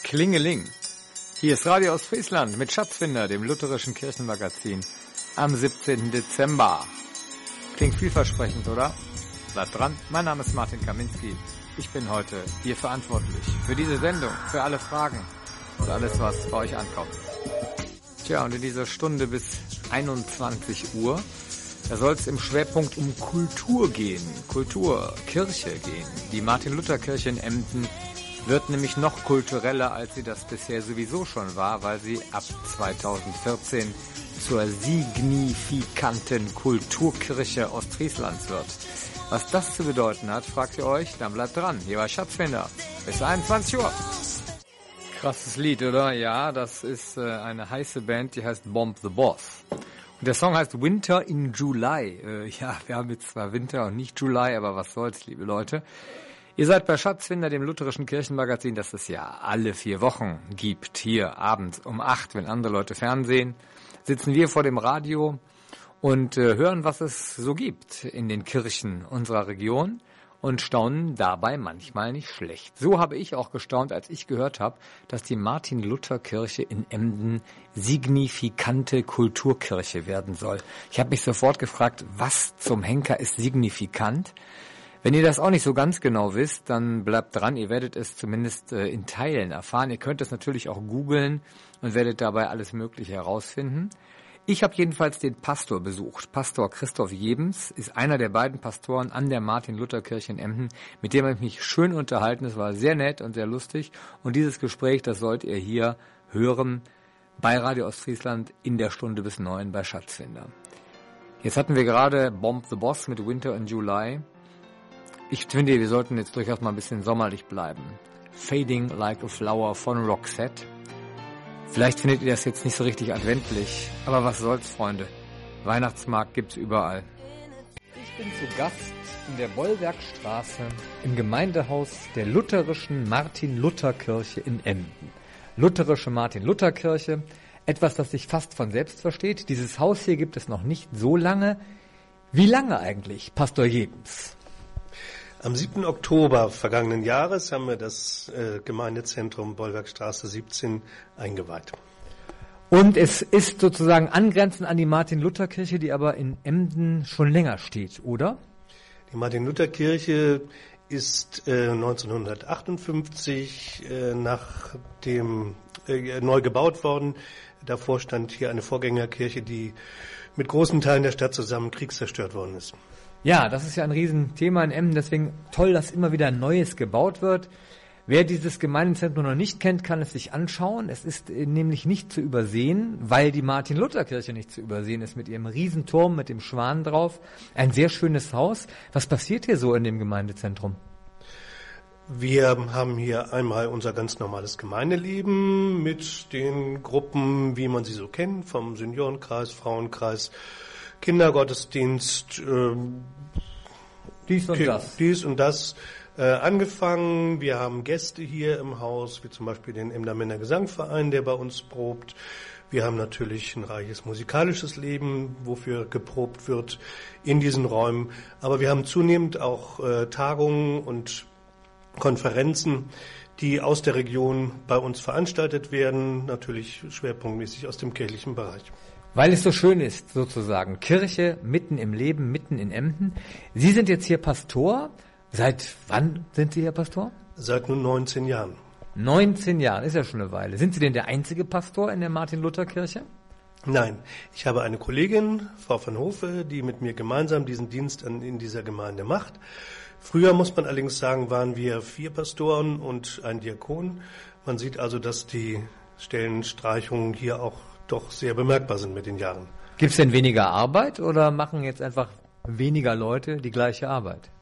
Klingeling. Hier ist Radio Ostfriesland mit Schatzfinder, dem lutherischen Kirchenmagazin, am 17. Dezember. Klingt vielversprechend, oder? Bleibt dran, mein Name ist Martin Kaminski. Ich bin heute hier verantwortlich für diese Sendung, für alle Fragen und alles, was bei euch ankommt. Tja, und in dieser Stunde bis 21 Uhr, da soll es im Schwerpunkt um Kultur gehen, Kultur, Kirche gehen. Die Martin-Luther-Kirche in Emden wird nämlich noch kultureller, als sie das bisher sowieso schon war, weil sie ab 2014 zur signifikanten Kulturkirche Ostfrieslands wird. Was das zu bedeuten hat, fragt ihr euch? Dann bleibt dran. Hier war Schatzfinder. Bis 21 Uhr. Krasses Lied, oder? Ja, das ist eine heiße Band, die heißt Bomb the Boss. Und der Song heißt Winter in July. Ja, wir haben jetzt zwar Winter und nicht July, aber was soll's, liebe Leute. Ihr seid bei Schatzfinder, dem lutherischen Kirchenmagazin, das es ja alle 4 Wochen gibt. Hier abends um 8, wenn andere Leute Fernsehen, sitzen wir vor dem Radio und hören, was es so gibt in den Kirchen unserer Region und staunen dabei manchmal nicht schlecht. So habe ich auch gestaunt, als ich gehört habe, dass die Martin-Luther-Kirche in Emden signifikante Kulturkirche werden soll. Ich habe mich sofort gefragt, was zum Henker ist signifikant? Wenn ihr das auch nicht so ganz genau wisst, dann bleibt dran, ihr werdet es zumindest in Teilen erfahren. Ihr könnt es natürlich auch googeln und werdet dabei alles Mögliche herausfinden. Ich habe jedenfalls den Pastor besucht. Pastor Christoph Jebens ist einer der beiden Pastoren an der Martin-Luther-Kirche in Emden, mit dem habe ich mich schön unterhalten. Es war sehr nett und sehr lustig. Und dieses Gespräch, das sollt ihr hier hören bei Radio Ostfriesland in der Stunde bis 9 bei Schatzfinder. Jetzt hatten wir gerade Bomb the Boss mit Winter in July. Ich finde, wir sollten jetzt durchaus mal ein bisschen sommerlich bleiben. Fading Like a Flower von Roxette. Vielleicht findet ihr das jetzt nicht so richtig adventlich, aber was soll's, Freunde. Weihnachtsmarkt gibt's überall. Ich bin zu Gast in der Bollwerkstraße im Gemeindehaus der lutherischen Martin-Luther-Kirche in Emden. Lutherische Martin-Luther-Kirche, etwas, das sich fast von selbst versteht. Dieses Haus hier gibt es noch nicht so lange. Wie lange eigentlich, Pastor Jebens? Am 7. Oktober vergangenen Jahres haben wir das Gemeindezentrum Bollwerkstraße 17 eingeweiht. Und es ist sozusagen angrenzend an die Martin-Luther-Kirche, die aber in Emden schon länger steht, oder? Die Martin-Luther-Kirche ist 1958 neu gebaut worden. Davor stand hier eine Vorgängerkirche, die mit großen Teilen der Stadt zusammen kriegszerstört worden ist. Ja, das ist ja ein Riesenthema in Emden, deswegen toll, dass immer wieder Neues gebaut wird. Wer dieses Gemeindezentrum noch nicht kennt, kann es sich anschauen. Es ist nämlich nicht zu übersehen, weil die Martin-Luther-Kirche nicht zu übersehen ist mit ihrem Riesenturm, mit dem Schwan drauf. Ein sehr schönes Haus. Was passiert hier so in dem Gemeindezentrum? Wir haben hier einmal unser ganz normales Gemeindeleben mit den Gruppen, wie man sie so kennt, vom Seniorenkreis, Frauenkreis, Kindergottesdienst, dies und das angefangen. Wir haben Gäste hier im Haus, wie zum Beispiel den Emder Männer Gesangverein, der bei uns probt. Wir haben natürlich ein reiches musikalisches Leben, wofür geprobt wird in diesen Räumen. Aber wir haben zunehmend auch Tagungen und Konferenzen, die aus der Region bei uns veranstaltet werden, natürlich schwerpunktmäßig aus dem kirchlichen Bereich. Weil es so schön ist, sozusagen. Kirche mitten im Leben, mitten in Emden. Sie sind jetzt hier Pastor. Seit wann sind Sie hier Pastor? Seit nun 19 Jahren. 19 Jahren, ist ja schon eine Weile. Sind Sie denn der einzige Pastor in der Martin-Luther-Kirche? Nein, ich habe eine Kollegin, Frau van Hofe, die mit mir gemeinsam diesen Dienst in dieser Gemeinde macht. Früher, muss man allerdings sagen, waren wir 4 Pastoren und ein Diakon. Man sieht also, dass die Stellenstreichungen hier auch doch sehr bemerkbar sind mit den Jahren. Gibt es denn weniger Arbeit oder machen jetzt einfach weniger Leute die gleiche Arbeit?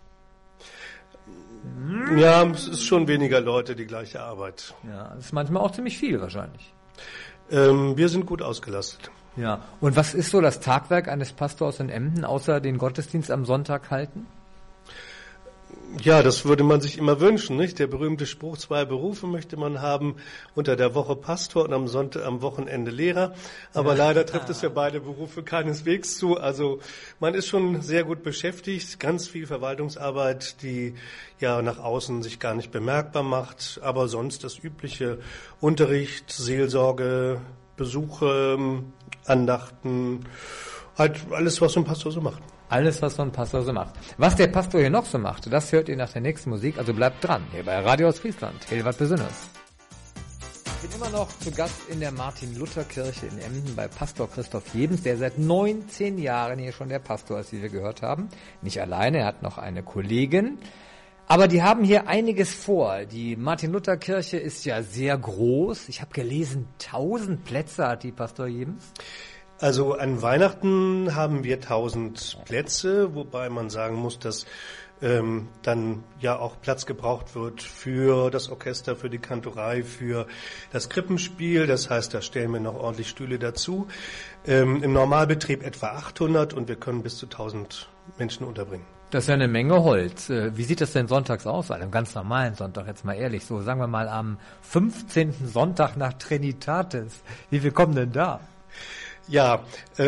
Ja, es ist schon weniger Leute die gleiche Arbeit. Ja, das ist manchmal auch ziemlich viel wahrscheinlich. Wir sind gut ausgelastet. Ja, und was ist so das Tagwerk eines Pastors in Emden, außer den Gottesdienst am Sonntag halten? Ja, das würde man sich immer wünschen, nicht? Der berühmte Spruch, 2 Berufe möchte man haben, unter der Woche Pastor und am Wochenende Lehrer. Aber leider trifft es ja beide Berufe keineswegs zu. Also man ist schon sehr gut beschäftigt, ganz viel Verwaltungsarbeit, die ja nach außen sich gar nicht bemerkbar macht. Aber sonst das übliche Unterricht, Seelsorge, Besuche, Andachten, halt alles, was so ein Pastor so macht. Alles, was so ein Pastor so macht. Was der Pastor hier noch so macht, das hört ihr nach der nächsten Musik, also bleibt dran, hier bei Radio Ostfriesland, Hilvard Besünners. Ich bin immer noch zu Gast in der Martin-Luther-Kirche in Emden bei Pastor Christoph Jebens, der seit 19 Jahren hier schon der Pastor ist, wie wir gehört haben. Nicht alleine, er hat noch eine Kollegin. Aber die haben hier einiges vor. Die Martin-Luther-Kirche ist ja sehr groß. Ich habe gelesen, 1000 Plätze hat die Pastor Jebens. Also an Weihnachten haben wir 1000 Plätze, wobei man sagen muss, dass dann ja auch Platz gebraucht wird für das Orchester, für die Kantorei, für das Krippenspiel. Das heißt, da stellen wir noch ordentlich Stühle dazu. Im Normalbetrieb etwa 800 und wir können bis zu 1000 Menschen unterbringen. Das ist ja eine Menge Holz. Wie sieht das denn sonntags aus? An einem ganz normalen Sonntag, jetzt mal ehrlich, so sagen wir mal am 15. Sonntag nach Trinitatis. Wie viel kommen denn da? Ja,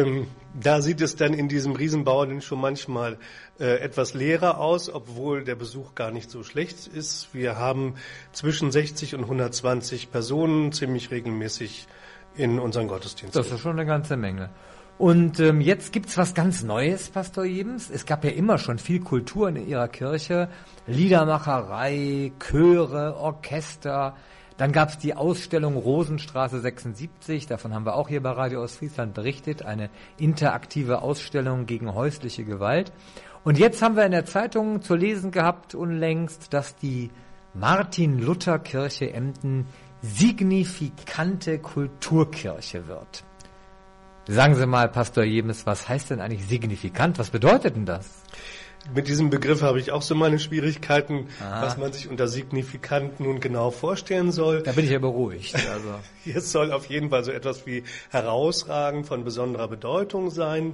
da sieht es dann in diesem Riesenbau dann schon manchmal etwas leerer aus, obwohl der Besuch gar nicht so schlecht ist. Wir haben zwischen 60 und 120 Personen ziemlich regelmäßig in unseren Gottesdiensten. Das ist schon eine ganze Menge. Und jetzt gibt's was ganz Neues, Pastor Jebens. Es gab ja immer schon viel Kultur in Ihrer Kirche. Liedermacherei, Chöre, Orchester. Dann gab es die Ausstellung Rosenstraße 76, davon haben wir auch hier bei Radio Ostfriesland berichtet, eine interaktive Ausstellung gegen häusliche Gewalt. Und jetzt haben wir in der Zeitung zu lesen gehabt unlängst, dass die Martin-Luther-Kirche Emden signifikante Kulturkirche wird. Sagen Sie mal, Pastor Jebens, was heißt denn eigentlich signifikant? Was bedeutet denn das? Mit diesem Begriff habe ich auch so meine Schwierigkeiten, was man sich unter signifikant nun genau vorstellen soll. Da bin ich ja beruhigt. Also. Es soll auf jeden Fall so etwas wie herausragend von besonderer Bedeutung sein.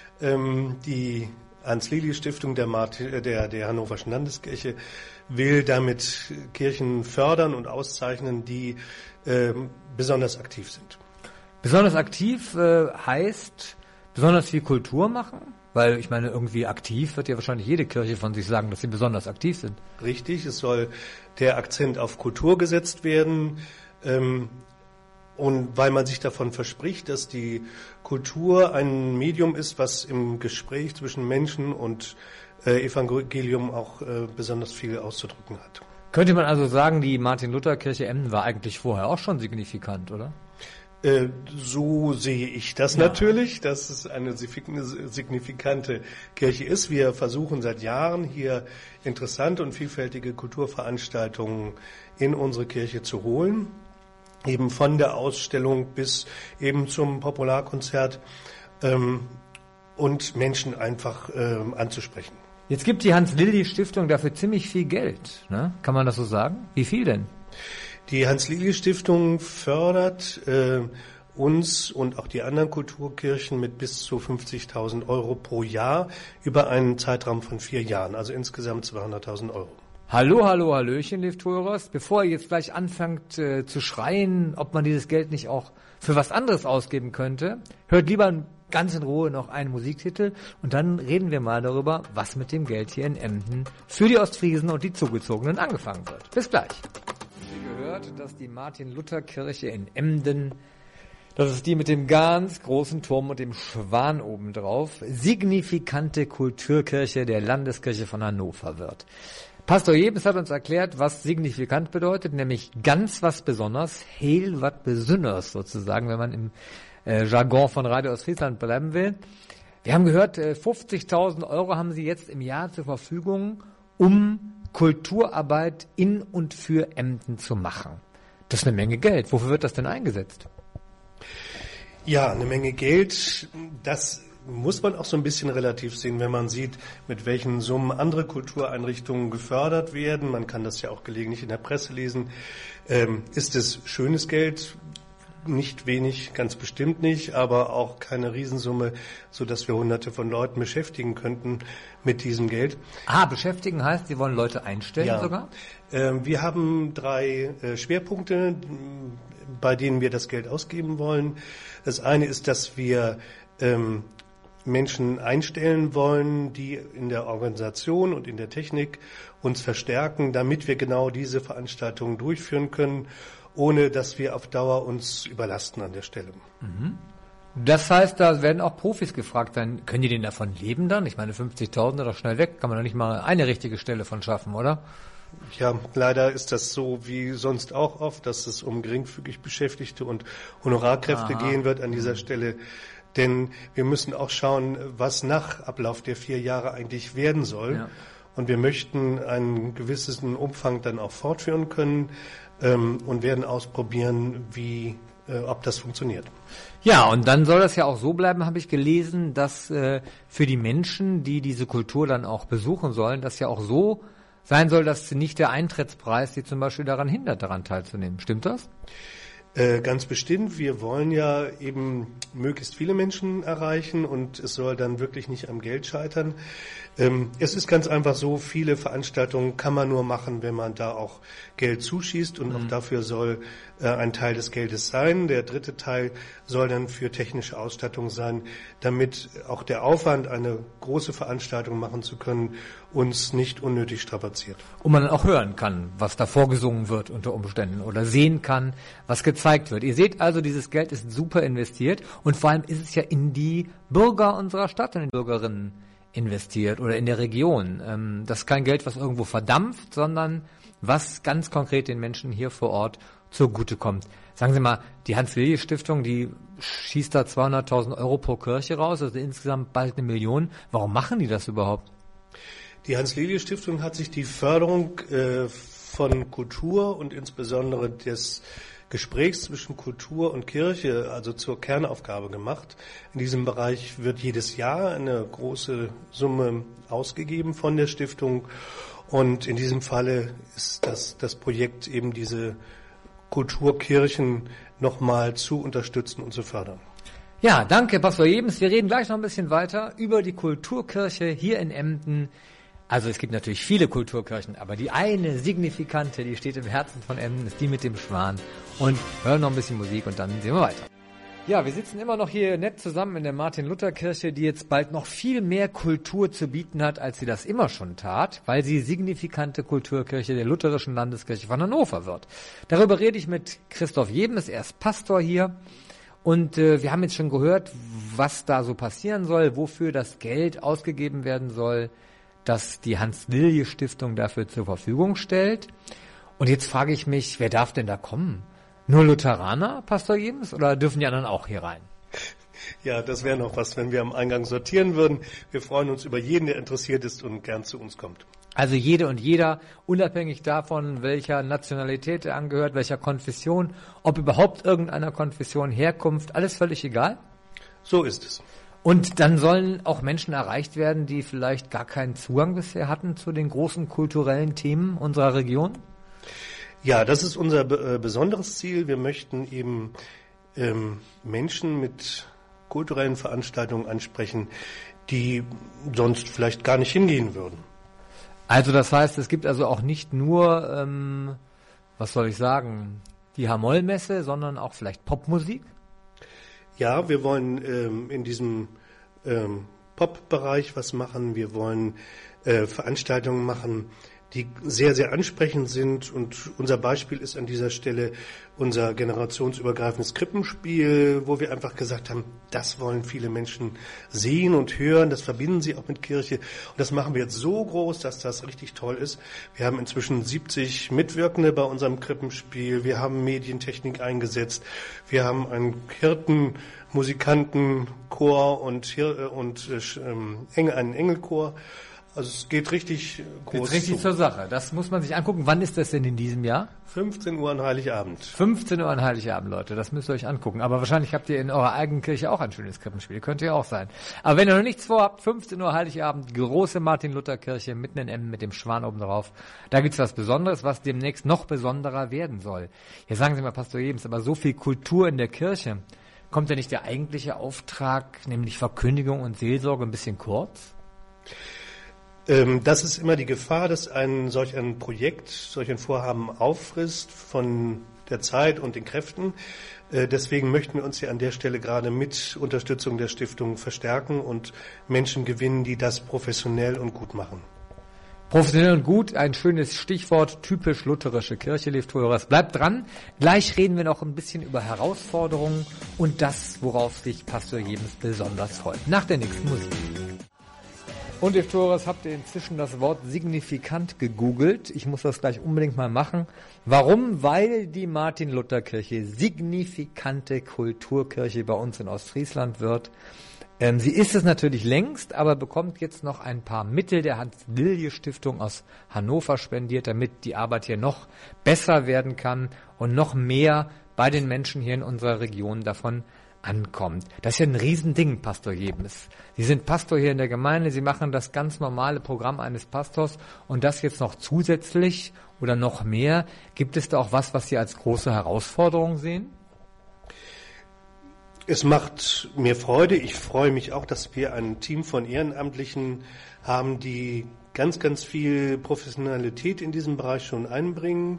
Die Hans-Lili-Stiftung der Hannoverschen Landeskirche will damit Kirchen fördern und auszeichnen, die besonders aktiv sind. Besonders aktiv heißt besonders viel Kultur machen? Weil ich meine, irgendwie aktiv wird ja wahrscheinlich jede Kirche von sich sagen, dass sie besonders aktiv sind. Richtig, es soll der Akzent auf Kultur gesetzt werden. Und weil man sich davon verspricht, dass die Kultur ein Medium ist, was im Gespräch zwischen Menschen und Evangelium auch besonders viel auszudrücken hat. Könnte man also sagen, die Martin-Luther-Kirche Emden war eigentlich vorher auch schon signifikant, oder? So sehe ich das natürlich, dass es eine signifikante Kirche ist. Wir versuchen seit Jahren hier interessante und vielfältige Kulturveranstaltungen in unsere Kirche zu holen. Eben von der Ausstellung bis eben zum Popularkonzert und Menschen einfach anzusprechen. Jetzt gibt die Hans-Lilli-Stiftung dafür ziemlich viel Geld, ne? Kann man das so sagen? Wie viel denn? Die Hans-Lili-Stiftung fördert uns und auch die anderen Kulturkirchen mit bis zu 50.000 Euro pro Jahr über einen Zeitraum von 4 Jahren, also insgesamt 200.000 Euro. Hallo, hallo, hallöchen, liebe Zuhörer. Bevor ihr jetzt gleich anfangt zu schreien, ob man dieses Geld nicht auch für was anderes ausgeben könnte, hört lieber ganz in Ruhe noch einen Musiktitel und dann reden wir mal darüber, was mit dem Geld hier in Emden für die Ostfriesen und die Zugezogenen angefangen wird. Bis gleich. Gehört, dass die Martin-Luther-Kirche in Emden, das ist die mit dem ganz großen Turm und dem Schwan obendrauf, signifikante Kulturkirche der Landeskirche von Hannover wird. Pastor Jebens hat uns erklärt, was signifikant bedeutet, nämlich ganz was Besonderes, heel wat Besünners sozusagen, wenn man im Jargon von Radio Ostfriesland bleiben will. Wir haben gehört, 50.000 Euro haben Sie jetzt im Jahr zur Verfügung, um Kulturarbeit in und für Emden zu machen. Das ist eine Menge Geld. Wofür wird das denn eingesetzt? Ja, eine Menge Geld. Das muss man auch so ein bisschen relativ sehen, wenn man sieht, mit welchen Summen andere Kultureinrichtungen gefördert werden. Man kann das ja auch gelegentlich in der Presse lesen. Ist es schönes Geld? nicht wenig, ganz bestimmt nicht, aber auch keine Riesensumme, sodass wir Hunderte von Leuten beschäftigen könnten mit diesem Geld. Beschäftigen heißt, Sie wollen Leute einstellen sogar? Wir haben 3 Schwerpunkte, bei denen wir das Geld ausgeben wollen. Das eine ist, dass wir Menschen einstellen wollen, die in der Organisation und in der Technik uns verstärken, damit wir genau diese Veranstaltungen durchführen können, ohne dass wir auf Dauer uns überlasten an der Stelle. Das heißt, da werden auch Profis gefragt sein, können die denn davon leben dann? Ich meine, 50.000 doch schnell weg, kann man doch nicht mal eine richtige Stelle von schaffen, oder? Ja, leider ist das so wie sonst auch oft, dass es um geringfügig Beschäftigte und Honorarkräfte gehen wird an dieser Stelle. Denn wir müssen auch schauen, was nach Ablauf der 4 Jahre eigentlich werden soll. Ja. Und wir möchten einen gewissen Umfang dann auch fortführen können und werden ausprobieren, ob das funktioniert. Ja, und dann soll das ja auch so bleiben, habe ich gelesen, dass für die Menschen, die diese Kultur dann auch besuchen sollen, das ja auch so sein soll, dass nicht der Eintrittspreis sie zum Beispiel daran hindert, daran teilzunehmen. Stimmt das? Ganz bestimmt. Wir wollen ja eben möglichst viele Menschen erreichen und es soll dann wirklich nicht am Geld scheitern. Es ist ganz einfach so, viele Veranstaltungen kann man nur machen, wenn man da auch Geld zuschießt und auch dafür soll ein Teil des Geldes sein. Der dritte Teil soll dann für technische Ausstattung sein, damit auch der Aufwand, eine große Veranstaltung machen zu können, uns nicht unnötig strapaziert. Und man dann auch hören kann, was da vorgesungen wird unter Umständen oder sehen kann, was gezeigt wird. Ihr seht also, dieses Geld ist super investiert und vor allem ist es ja in die Bürger unserer Stadt und in die Bürgerinnen investiert oder in der Region. Das ist kein Geld, was irgendwo verdampft, sondern was ganz konkret den Menschen hier vor Ort zugutekommt. Sagen Sie mal, die Hans-Lilje-Stiftung, die schießt da 200.000 Euro pro Kirche raus, also insgesamt bald 1 Million. Warum machen die das überhaupt? Die Hans-Lilje-Stiftung hat sich die Förderung von Kultur und insbesondere des Gesprächs zwischen Kultur und Kirche, also zur Kernaufgabe gemacht. In diesem Bereich wird jedes Jahr eine große Summe ausgegeben von der Stiftung und in diesem Falle ist das Projekt eben diese Kulturkirchen nochmal zu unterstützen und zu fördern. Ja, danke, Pastor Jebens. Wir reden gleich noch ein bisschen weiter über die Kulturkirche hier in Emden. Also es gibt natürlich viele Kulturkirchen, aber die eine signifikante, die steht im Herzen von Emden, ist die mit dem Schwan. Und hören noch ein bisschen Musik und dann sehen wir weiter. Ja, wir sitzen immer noch hier nett zusammen in der Martin-Luther-Kirche, die jetzt bald noch viel mehr Kultur zu bieten hat, als sie das immer schon tat, weil sie signifikante Kulturkirche der Lutherischen Landeskirche von Hannover wird. Darüber rede ich mit Christoph Jebens, er ist Pastor hier. Und wir haben jetzt schon gehört, was da so passieren soll, wofür das Geld ausgegeben werden soll, dass die Hans-Lilje-Stiftung dafür zur Verfügung stellt. Und jetzt frage ich mich, wer darf denn da kommen? Nur Lutheraner, Pastor Jebens, oder dürfen die anderen auch hier rein? Ja, das wäre noch was, wenn wir am Eingang sortieren würden. Wir freuen uns über jeden, der interessiert ist und gern zu uns kommt. Also jede und jeder, unabhängig davon, welcher Nationalität er angehört, welcher Konfession, ob überhaupt irgendeiner Konfession, Herkunft, alles völlig egal? So ist es. Und dann sollen auch Menschen erreicht werden, die vielleicht gar keinen Zugang bisher hatten zu den großen kulturellen Themen unserer Region? Ja, das ist unser besonderes Ziel. Wir möchten eben Menschen mit kulturellen Veranstaltungen ansprechen, die sonst vielleicht gar nicht hingehen würden. Also das heißt, es gibt also auch nicht nur, was soll ich sagen, die Hamoll-Messe, sondern auch vielleicht Popmusik? Ja, wir wollen in diesem Pop-Bereich was machen. Wir wollen Veranstaltungen machen, die sehr, sehr ansprechend sind. Und unser Beispiel ist an dieser Stelle unser generationsübergreifendes Krippenspiel, wo wir einfach gesagt haben, das wollen viele Menschen sehen und hören. Das verbinden sie auch mit Kirche. Und das machen wir jetzt so groß, dass das richtig toll ist. Wir haben inzwischen 70 Mitwirkende bei unserem Krippenspiel. Wir haben Medientechnik eingesetzt. Wir haben einen Hirten, Musikanten, Chor und einen Engelchor. Also es geht richtig groß Geht richtig zur Sache. Das muss man sich angucken. Wann ist das denn in diesem Jahr? 15 Uhr an Heiligabend. 15 Uhr an Heiligabend, Leute. Das müsst ihr euch angucken. Aber wahrscheinlich habt ihr in eurer eigenen Kirche auch ein schönes Krippenspiel. Könnte ja auch sein. Aber wenn ihr noch nichts vorhabt, 15 Uhr Heiligabend, große Martin-Luther-Kirche mitten in Emden mit dem Schwan oben drauf. Da gibt's was Besonderes, was demnächst noch besonderer werden soll. Ja, sagen Sie mal, Pastor Jebens, aber so viel Kultur in der Kirche. Kommt ja nicht der eigentliche Auftrag, nämlich Verkündigung und Seelsorge, ein bisschen kurz? Das ist immer die Gefahr, dass solch ein Projekt, solch ein Vorhaben auffrisst von der Zeit und den Kräften. Deswegen möchten wir uns hier an der Stelle gerade mit Unterstützung der Stiftung verstärken und Menschen gewinnen, die das professionell und gut machen. Professionell und gut, ein schönes Stichwort, typisch lutherische Kirche, liebe Zuhörer. Bleibt dran, gleich reden wir noch ein bisschen über Herausforderungen und das, worauf sich Pastor Jebens besonders freut. Nach der nächsten Musik. Und liebe Zuhörer, habt ihr inzwischen das Wort signifikant gegoogelt? Ich muss das gleich unbedingt mal machen. Warum? Weil die Martin-Luther-Kirche signifikante Kulturkirche bei uns in Ostfriesland wird. Sie ist es natürlich längst, aber bekommt jetzt noch ein paar Mittel der Hans-Lilje-Stiftung aus Hannover spendiert, damit die Arbeit hier noch besser werden kann und noch mehr bei den Menschen hier in unserer Region davon ankommt. Das ist ja ein Riesending, Pastor Jebens. Sie sind Pastor hier in der Gemeinde, Sie machen das ganz normale Programm eines Pastors und das jetzt noch zusätzlich oder noch mehr. Gibt es da auch was Sie als große Herausforderung sehen? Es macht mir Freude. Ich freue mich auch, dass wir ein Team von Ehrenamtlichen haben, die ganz, ganz viel Professionalität in diesem Bereich schon einbringen.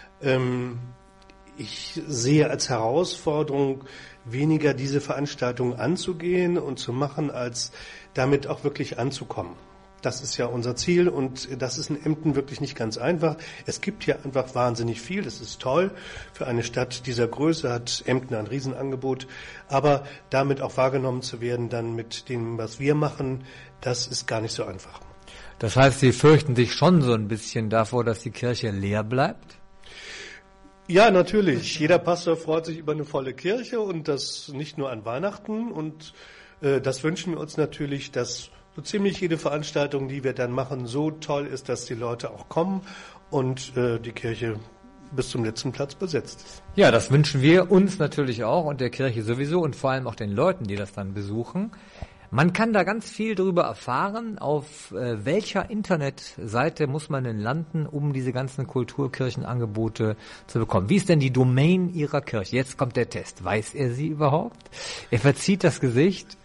Ich sehe als Herausforderung, weniger diese Veranstaltungen anzugehen und zu machen, als damit auch wirklich anzukommen. Das ist ja unser Ziel und das ist in Emden wirklich nicht ganz einfach. Es gibt hier einfach wahnsinnig viel, das ist toll. Für eine Stadt dieser Größe hat Emden ein Riesenangebot, aber damit auch wahrgenommen zu werden, dann mit dem, was wir machen, das ist gar nicht so einfach. Das heißt, Sie fürchten sich schon so ein bisschen davor, dass die Kirche leer bleibt? Ja, natürlich. Jeder Pastor freut sich über eine volle Kirche und das nicht nur an Weihnachten. Und das wünschen wir uns natürlich, dass so ziemlich jede Veranstaltung, die wir dann machen, so toll ist, dass die Leute auch kommen und die Kirche bis zum letzten Platz besetzt ist. Ja, das wünschen wir uns natürlich auch und der Kirche sowieso und vor allem auch den Leuten, die das dann besuchen. Man kann da ganz viel darüber erfahren. Auf welcher Internetseite muss man denn landen, um diese ganzen Kulturkirchenangebote zu bekommen? Wie ist denn die Domain Ihrer Kirche? Jetzt kommt der Test. Weiß er sie überhaupt? Er verzieht das Gesicht.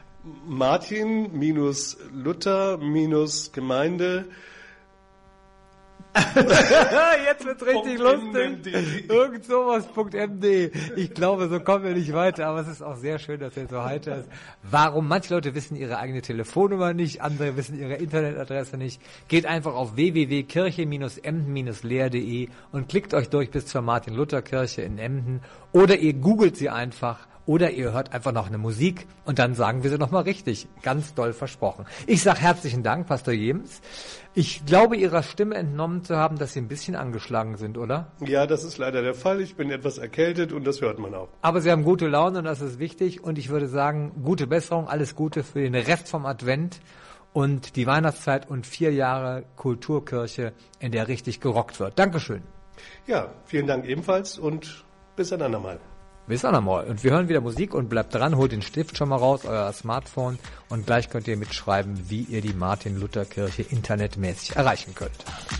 Martin-Luther-Gemeinde. Jetzt wird's richtig lustig. Irgend sowas.md. Ich glaube, so kommen wir nicht weiter, aber es ist auch sehr schön, dass er so heiter ist. Warum? Manche Leute wissen ihre eigene Telefonnummer nicht, andere wissen ihre Internetadresse nicht. Geht einfach auf www.kirche-emden-leer.de und klickt euch durch bis zur Martin-Luther-Kirche in Emden oder ihr googelt sie einfach. Oder ihr hört einfach noch eine Musik und dann sagen wir sie nochmal richtig. Ganz doll versprochen. Ich sage herzlichen Dank, Pastor Jebens. Ich glaube, Ihrer Stimme entnommen zu haben, dass Sie ein bisschen angeschlagen sind, oder? Ja, das ist leider der Fall. Ich bin etwas erkältet und das hört man auch. Aber Sie haben gute Laune und das ist wichtig. Und ich würde sagen, gute Besserung, alles Gute für den Rest vom Advent und die Weihnachtszeit und 4 Jahre Kulturkirche, in der richtig gerockt wird. Dankeschön. Ja, vielen Dank ebenfalls und bis ein andermal. Bis andermal. Und wir hören wieder Musik und bleibt dran, holt den Stift schon mal raus, euer Smartphone und gleich könnt ihr mitschreiben, wie ihr die Martin-Luther-Kirche internetmäßig erreichen könnt.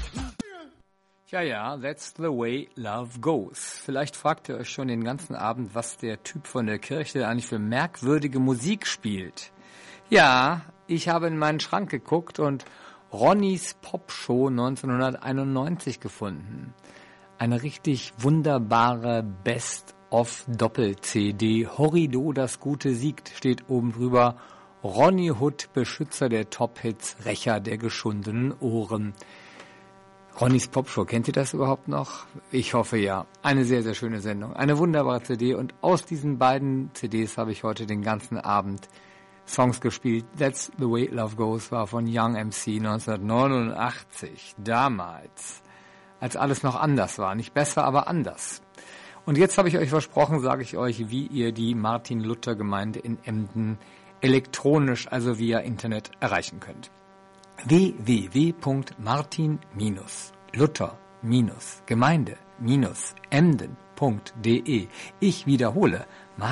Ja, that's the way love goes. Vielleicht fragt ihr euch schon den ganzen Abend, was der Typ von der Kirche eigentlich für merkwürdige Musik spielt. Ja, ich habe in meinen Schrank geguckt und Ronnys Popshow 1991 gefunden. Eine richtig wunderbare Best-of-Doppel-CD. Horrido, das Gute siegt, steht oben drüber. Ronny Hood, Beschützer der Top-Hits, Rächer der geschundenen Ohren. Ronnys Popshow, kennt ihr das überhaupt noch? Ich hoffe ja. Eine sehr, sehr schöne Sendung. Eine wunderbare CD und aus diesen beiden CDs habe ich heute den ganzen Abend Songs gespielt. That's the Way Love Goes war von Young MC 1989. Damals, als alles noch anders war. Nicht besser, aber anders. Und jetzt habe ich euch versprochen, sage ich euch, wie ihr die Martin-Luther-Gemeinde in Emden elektronisch, also via Internet, erreichen könnt. www.martin-luther-gemeinde-emden.de. Ich wiederhole,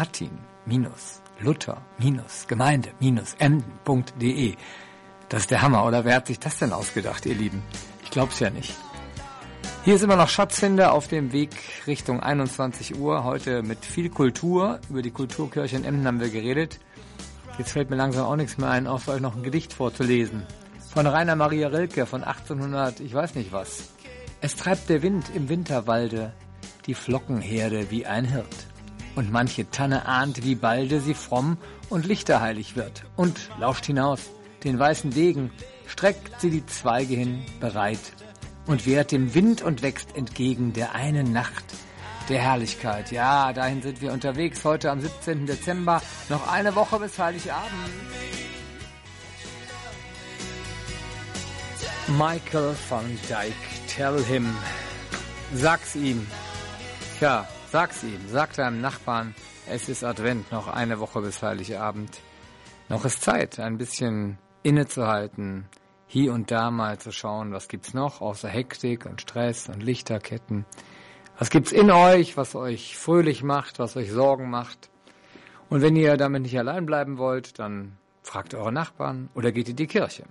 Martin-Luther-Gemeinde-emden.de. Das ist der Hammer, oder? Wer hat sich das denn ausgedacht, ihr Lieben? Ich glaub's ja nicht. Hier ist immer noch Schatzfinder auf dem Weg Richtung 21 Uhr. Heute mit viel Kultur. Über die Kulturkirche in Emden haben wir geredet. Jetzt fällt mir langsam auch nichts mehr ein, außer euch noch ein Gedicht vorzulesen. Von Rainer Maria Rilke von 1800, ich weiß nicht was. Es treibt der Wind im Winterwalde die Flockenherde wie ein Hirt. Und manche Tanne ahnt, wie balde sie fromm und lichterheilig wird. Und lauscht hinaus den weißen Degen, streckt sie die Zweige hin bereit und wehrt dem Wind und wächst entgegen der einen Nacht der Herrlichkeit. Ja, dahin sind wir unterwegs, heute am 17. Dezember, noch eine Woche bis Heiligabend. Michael van Dijk, tell him, sag's ihm. Tja, sag's ihm, sag deinem Nachbarn, es ist Advent, noch eine Woche bis Heiligabend. Noch ist Zeit, ein bisschen innezuhalten, hier und da mal zu schauen, was gibt's noch, außer Hektik und Stress und Lichterketten. Was gibt's in euch, was euch fröhlich macht, was euch Sorgen macht? Und wenn ihr damit nicht allein bleiben wollt, dann fragt eure Nachbarn oder geht in die Kirche.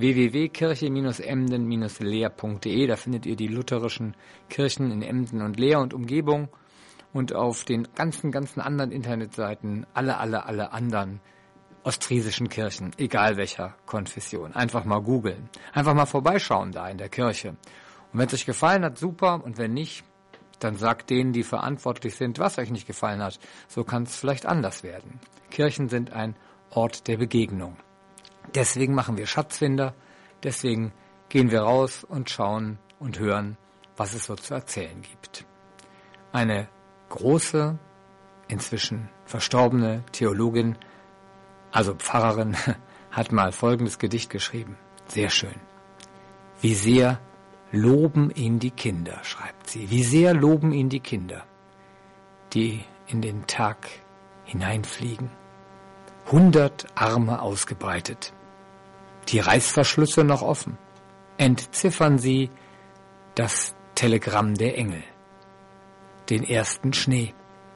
www.kirche-emden-leer.de, da findet ihr die lutherischen Kirchen in Emden und Leer und Umgebung und auf den ganzen anderen Internetseiten alle anderen ostfriesischen Kirchen, egal welcher Konfession. Einfach mal googeln. Einfach mal vorbeischauen da in der Kirche. Und wenn es euch gefallen hat, super. Und wenn nicht, dann sagt denen, die verantwortlich sind, was euch nicht gefallen hat. So kann es vielleicht anders werden. Kirchen sind ein Ort der Begegnung. Deswegen machen wir Schatzfinder. Deswegen gehen wir raus und schauen und hören, was es so zu erzählen gibt. Eine große, inzwischen verstorbene Theologin, also Pfarrerin, hat mal folgendes Gedicht geschrieben. Sehr schön. Wie sehr loben ihn die Kinder, schreibt sie. Wie sehr loben ihn die Kinder, die in den Tag hineinfliegen. 100 Arme ausgebreitet, die Reißverschlüsse noch offen. Entziffern sie das Telegramm der Engel, den ersten Schnee.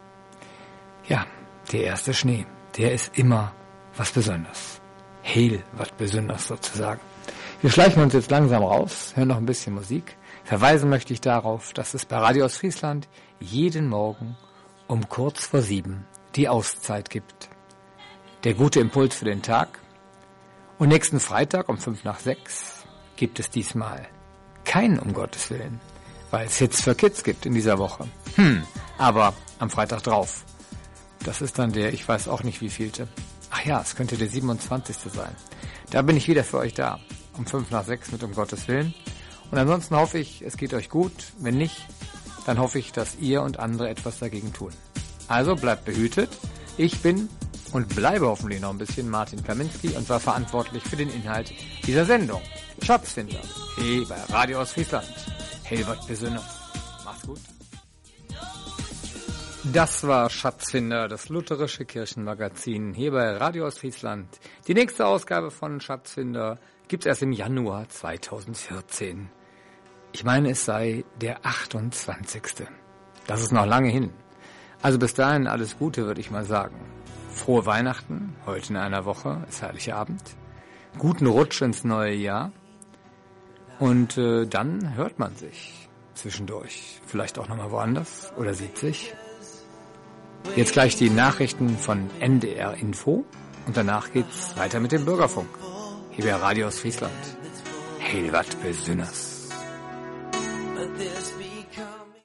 Ja, der erste Schnee, der ist immer was Besonderes. Heil, was Besonderes sozusagen. Wir schleichen uns jetzt langsam raus, hören noch ein bisschen Musik. Verweisen möchte ich darauf, dass es bei Radio Ostfriesland jeden Morgen um kurz vor 7 die Auszeit gibt. Der gute Impuls für den Tag. Und nächsten Freitag um 5:05 gibt es diesmal keinen, um Gottes Willen, weil es Hits für Kids gibt in dieser Woche. Aber am Freitag drauf. Das ist dann der, ich weiß auch nicht wievielte. Ach ja, es könnte der 27. sein. Da bin ich wieder für euch da. Um 5:05 mit um Gottes Willen. Und ansonsten hoffe ich, es geht euch gut. Wenn nicht, dann hoffe ich, dass ihr und andere etwas dagegen tun. Also bleibt behütet. Ich bin und bleibe hoffentlich noch ein bisschen Martin Kaminski und war verantwortlich für den Inhalt dieser Sendung. Schatzfinder. Hey, bei Radio Ostfriesland. Hey, was Besonderes. Macht's gut. Das war Schatzfinder, das lutherische Kirchenmagazin hier bei Radio Ostfriesland. Die nächste Ausgabe von Schatzfinder gibt's erst im Januar 2014. Ich meine, es sei der 28. Das ist noch lange hin. Also bis dahin alles Gute, würde ich mal sagen. Frohe Weihnachten, heute in einer Woche ist Heiligabend. Guten Rutsch ins neue Jahr. Und dann hört man sich zwischendurch. Vielleicht auch nochmal woanders oder sieht sich. Jetzt gleich die Nachrichten von NDR Info und danach geht's weiter mit dem Bürgerfunk. Hier bei Radio Ostfriesland. Hey, wat Besonderes.